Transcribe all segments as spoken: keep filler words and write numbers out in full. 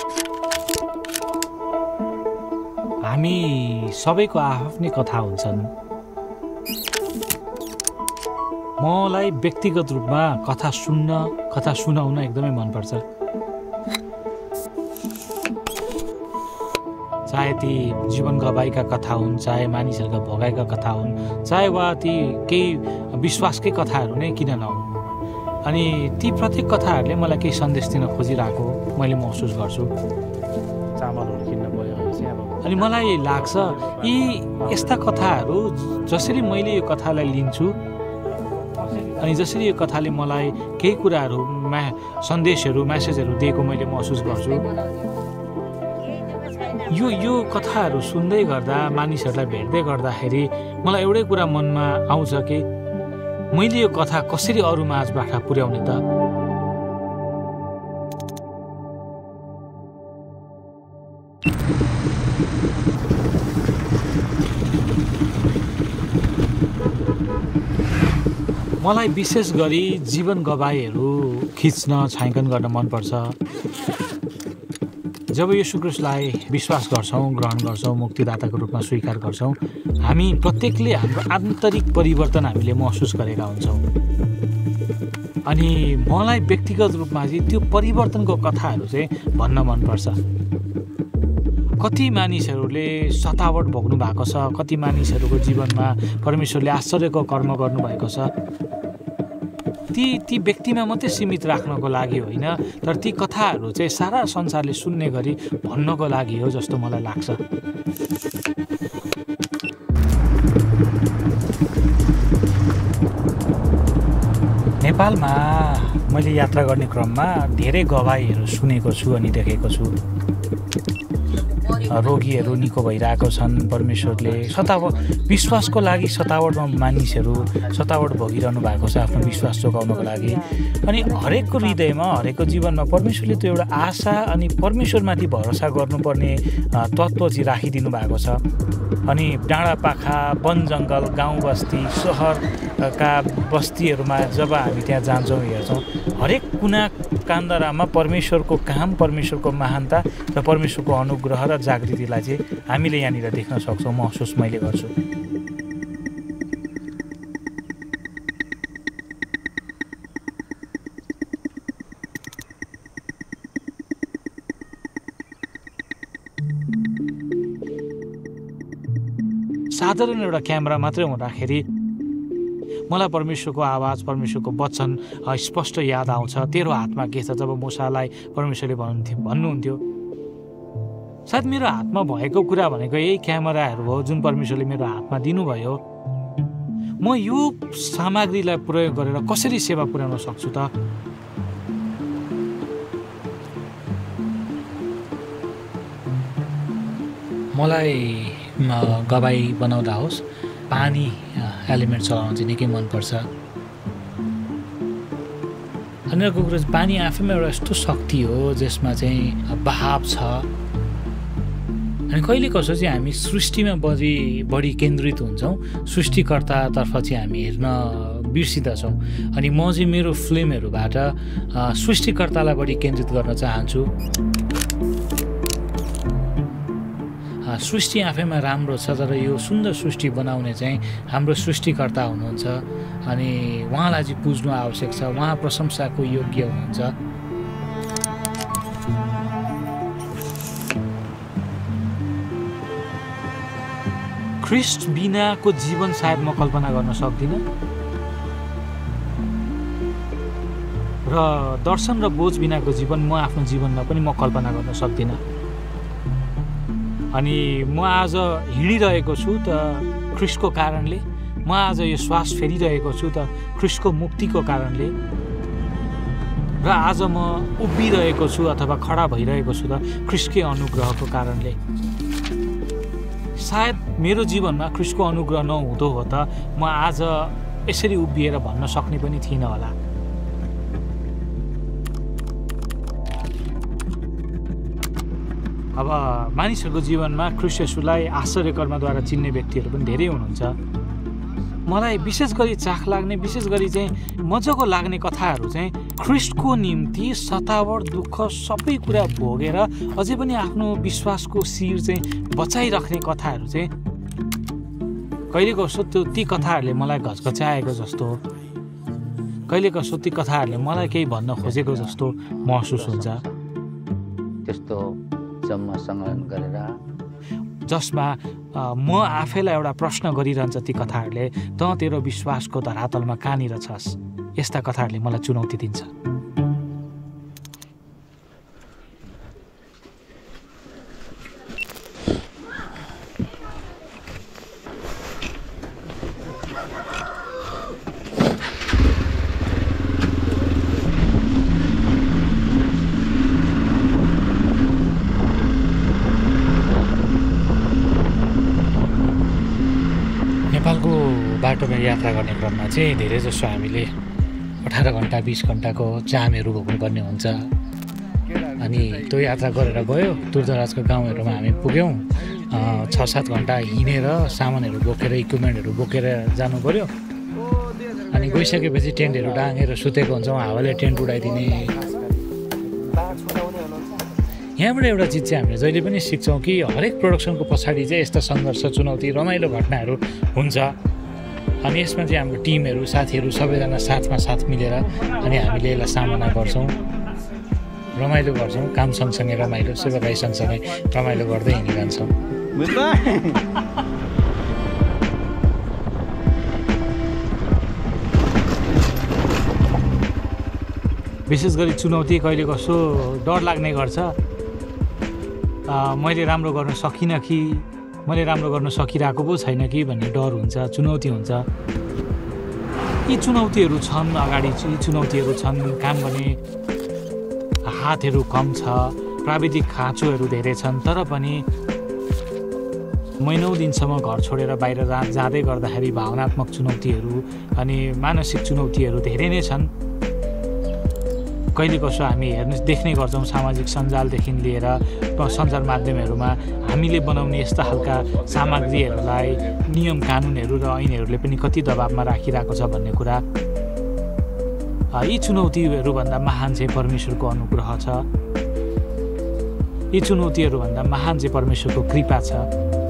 हामी सबैको आफ्नै कथा हुन्छन्। मलाई व्यक्तिगत रूपमा कथा सुन्न कथा सुनाउन एकदमै मनपर्छ। चाहे ती जीवन गवाईका कथा हुन्, चाहे मानिसहरूका भोगाइका कथा हुन्, चाहे वा ती केही विश्वासकै कथाहरू नै किन नहुन्। अनि ती प्रत्येक कथाहरूले मलाई केही सन्देश दिन खोजिरहेको मैले महसुस गर्छु। चामलहरू किन्न गयो भने चाहिँ अब अनि मलाई लाग्छ यी यस्ता कथाहरू जसरी मैले यो कथालाई लिन्छु अनि जसरी यो कथाले मलाई केही कुराहरू मा सन्देशहरू म्यासेजहरू दिएको मैले महसुस गर्छु। यो यो कथाहरू सुन्दै गर्दा मानिसहरूलाई भेट्दै गर्दाखेरि मलाई एउटै कुरा मनमा आउँछ कि मैले यो कथा कसरी अरू माझबाट पुर्याउने त। मलाई विशेष गरी जीवन गवाईहरू खिच्न छायाङ्कन गर्न मनपर्छ। जब येशू ख्रीष्टलाई विश्वास गर्छौँ, ग्रहण गर्छौँ, मुक्तिदाताको रूपमा स्वीकार गर्छौँ, हामी प्रत्येकले हाम्रो आन्तरिक परिवर्तन हामीले महसुस गरेका हुन्छौँ। अनि मलाई व्यक्तिगत रूपमा चाहिँ त्यो परिवर्तनको कथाहरू चाहिँ भन्न मनपर्छ। कति मानिसहरूले सतावट भोग्नु भएको छ, कति मानिसहरूको जीवनमा परमेश्वरले आश्चर्यको कर्म गर्नुभएको छ। ती ती व्यक्तिमा मात्रै सीमित राख्नको लागि होइन, तर ती कथाहरू चाहिँ सारा संसारले सुन्ने गरी भन्नको लागि हो जस्तो मलाई लाग्छ। नेपालमा मैले यात्रा गर्ने क्रममा धेरै गवाईहरू सुनेको छु अनि देखेको छु। रोगीहरू निको भइरहेको छन्, परमेश्वरले सतावट विश्वासको लागि सतावटमा मानिसहरू सतावट भोगिरहनु भएको छ आफ्नो विश्वास जोगाउनको लागि। अनि हरेकको हृदयमा हरेकको जीवनमा परमेश्वरले त्यो एउटा आशा अनि परमेश्वरमाथि भरोसा गर्नुपर्ने तत्त्व चाहिँ राखिदिनु भएको छ। अनि डाँडापाखा, वन जङ्गल, गाउँ बस्ती, सहरका बस्तीहरूमा जब हामी त्यहाँ जान्छौँ, हेर्छौँ, हरेक कुना कान्दरामा परमेश्वरको काम, परमेश्वरको महानता र परमेश्वरको अनुग्रह र जागृतिलाई चाहिँ हामीले यहाँनिर देख्न सक्छौँ, महसुस मैले गर्छु। साधारण एउटा क्यामेरा मात्रै हुँदाखेरि मलाई परमेश्वरको आवाज, परमेश्वरको वचन स्पष्ट याद आउँछ। तेरो हातमा के छ, जब मूसालाई परमेश्वरले भन्नुहुन्थ्यो भन्नुहुन्थ्यो सायद मेरो हातमा भएको कुरा भनेको यही क्यामेराहरू हो जुन परमेश्वरले मेरो हातमा दिनुभयो। म यो सामग्रीलाई प्रयोग गरेर कसरी सेवा पुर्याउन सक्छु त? मलाई गवाई बनाउँदा होस् पानी एलिमेन्ट चलाउन चाहिँ निकै मनपर्छ। अनि अर्को कुरो चाहिँ पानी आफैमा एउटा यस्तो शक्ति हो जसमा चाहिँ बहाव छ। अनि कहिले कसो चाहिँ हामी सृष्टिमा बढी बढी केन्द्रित हुन्छौँ, सृष्टिकर्तातर्फ चाहिँ हामी हेर्न बिर्सिँदछौँ। अनि म चाहिँ मेरो फिल्महरूबाट सृष्टिकर्तालाई बढी केन्द्रित गर्न चाहन्छु। सृष्टि आफैमा राम्रो छ, तर यो सुन्दर सृष्टि बनाउने चाहिँ हाम्रो सृष्टिकर्ता हुनुहुन्छ। अनि उहाँलाई चाहिँ पुज्नु आवश्यक छ, उहाँ प्रशंसाको योग्य हुनुहुन्छ। ख्रिस्ट बिनाको जीवन सायद म कल्पना गर्न सक्दिनँ र दर्शन र बोझ बिनाको जीवन म आफ्नो जीवनमा पनि म कल्पना गर्न सक्दिनँ। अनि म आज हिँडिरहेको छु त ख्रिस्टको कारणले, म आज यो श्वास फेरिरहेको छु त ख्रिस्टको मुक्तिको कारणले, र आज म उभिरहेको छु अथवा खडा भइरहेको छु त ख्रिस्टकै अनुग्रहको कारणले। सायद मेरो जीवनमा ख्रिस्टको अनुग्रह नहुँदो हो त म आज यसरी उभिएर भन्न सक्ने पनि थिइनँ होला। अब मानिसहरूको जीवनमा ख्रिस्ट येशूलाई आश्चर्य कर्मद्वारा चिन्ने व्यक्तिहरू पनि धेरै हुनुहुन्छ। मलाई विशेष गरी चाख लाग्ने, विशेष गरी चाहिँ मजाको लाग्ने कथाहरू चाहिँ ख्रिस्टको निम्ति सतावट दुःख सबै कुरा भोगेर अझै पनि आफ्नो विश्वासको शिर चाहिँ बचाइराख्ने कथाहरू चाहिँ कहिले कसो त्यो ती कथाहरूले मलाई घचघच्याएको जस्तो, कहिले कसो ती कथाहरूले मलाई केही भन्न खोजेको जस्तो महसुस हुन्छ। त्यस्तो जम्मा सङ्कलन गरेर जसमा म आफैलाई एउटा प्रश्न गरिरहन्छ ती कथाहरूले, त तेरो विश्वासको धरातलमा कहाँनिर छस्? यस्ता कथाहरूले मलाई चुनौती दिन्छ। नेपालको बाटोमा यात्रा गर्ने क्रममा चाहिँ धेरै जसो हामीले अठार घन्टा बिस घन्टाको जामहरू भोग्नुपर्ने हुन्छ। अनि त्यो यात्रा गरेर गयो, दूरदराजको गाउँहरूमा हामी पुग्यौँ। छ सात घन्टा हिँडेर सामानहरू बोकेर इक्विपमेन्टहरू बोकेर जानु पऱ्यो। अनि गइसकेपछि टेन्टहरू डाँगेर सुतेको हुन्छौँ, हावाले टेन्ट उडाइदिने। यहाँबाट एउटा चिज चाहिँ हामीले जहिले पनि सिक्छौँ कि हरेक प्रोडक्सनको पछाडि चाहिँ यस्ता सङ्घर्ष, चुनौती, रमाइलो घटनाहरू हुन्छ। अनि यसमा चाहिँ हाम्रो टिमहरू, साथीहरू सबैजना साथमा साथ मिलेर अनि हामीले यसलाई सामना गर्छौँ, रमाइलो गर्छौँ। काम सँगसँगै रमाइलो, सेवाकाई सँगसँगै रमाइलो गर्दै हिँडिरहन्छौँ। विशेष गरी चुनौती कहिले कसो डर लाग्ने गर्छ। मैले राम्रो गर्न सकिनँ कि, मैले राम्रो गर्न सकिरहेको पो छैन कि भन्ने डर हुन्छ, चुनौती हुन्छ। यी चुनौतीहरू छन्, अगाडि यी चुनौतीहरू छन्। काम गर्ने हातहरू कम छ, प्राविधिक खाँचोहरू धेरै छन्, तर पनि महिनौँ दिनसम्म घर छोडेर बाहिर जा जाँदै गर्दाखेरि भावनात्मक चुनौतीहरू अनि मानसिक चुनौतीहरू धेरै नै छन्। कहिले कसो हामी हेर्ने देख्ने गर्छौँ सामाजिक सञ्जालदेखि लिएर सञ्चार माध्यमहरूमा हामीले बनाउने यस्ता खालका सामग्रीहरूलाई नियम कानुनहरू र ऐनहरूले पनि कति दबावमा राखिरहेको छ भन्ने कुरा। यी चुनौतीहरूभन्दा महान चाहिँ परमेश्वरको अनुग्रह छ। यी चुनौतीहरूभन्दा महान चाहिँ परमेश्वरको कृपा छ।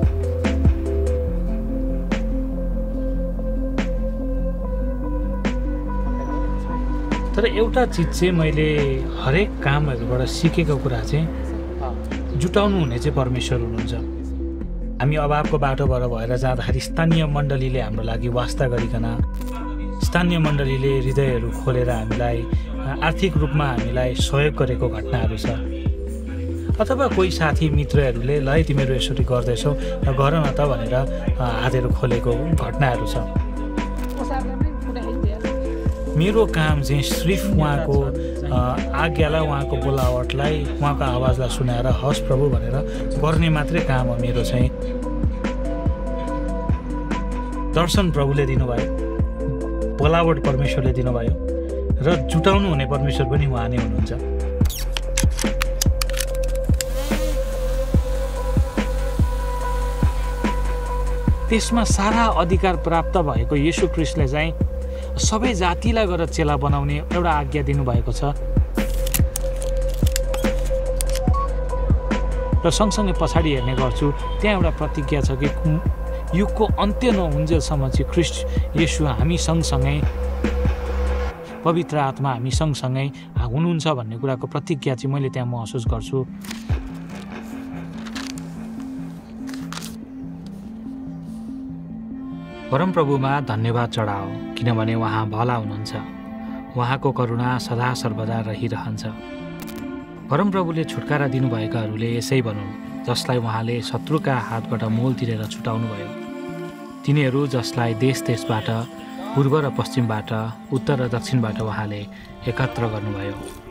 तर एउटा चिज चाहिँ मैले हरेक कामहरूबाट सिकेको कुरा चाहिँ जुटाउनु हुने चाहिँ परमेश्वर हुनुहुन्छ। हामी अभावको बाटोबाट भएर जाँदाखेरि स्थानीय मण्डलीले हाम्रो लागि वास्ता गरिकन, स्थानीय मण्डलीले हृदयहरू खोलेर हामीलाई आर्थिक रूपमा हामीलाई सहयोग गरेको घटनाहरू छ। अथवा कोही साथी मित्रहरूले ल तिमीहरू यसरी गर्दैछौ र गर न त भनेर हातहरू खोलेको घटनाहरू छ। मेरो काम चाहिँ सिर्फ उहाँको आज्ञालाई, उहाँको बोलावटलाई, उहाँको आवाजलाई सुनाएर हस् प्रभु भनेर गर्ने मात्रै काम हो मेरो चाहिँ। दर्शन प्रभुले दिनुभयो, बोलावट परमेश्वरले दिनुभयो र जुटाउनु हुने परमेश्वर पनि उहाँ नै हुनुहुन्छ। त्यसमा सारा अधिकार प्राप्त भएको येशू ख्रीष्टले चाहिँ सबै जातिलाई गएर चेला बनाउने एउटा आज्ञा दिनुभएको छ। र सँगसँगै पछाडि हेर्ने गर्छु त्यहाँ एउटा प्रतिज्ञा छ कि युगको अन्त्य नहुन्जेलसम्म चाहिँ ख्रीष्ट येशू हामी सँगसँगै, पवित्र आत्मा हामी सँगसँगै हुनुहुन्छ भन्ने कुराको प्रतिज्ञा चाहिँ मैले त्यहाँ महसुस गर्छु। परमप्रभुमा धन्यवाद चढाओ, किनभने उहाँ भला हुनुहुन्छ, उहाँको करुणा सदा सर्वदा रहिरहन्छ। परमप्रभुले छुटकारा दिनुभएकाहरूले यसै भनुन्, जसलाई उहाँले शत्रुका हातबाट मोल तिरेर छुटाउनुभयो। तिनीहरू जसलाई देश देशबाट, पूर्व र पश्चिमबाट, उत्तर र दक्षिणबाट उहाँले एकत्र गर्नुभयो।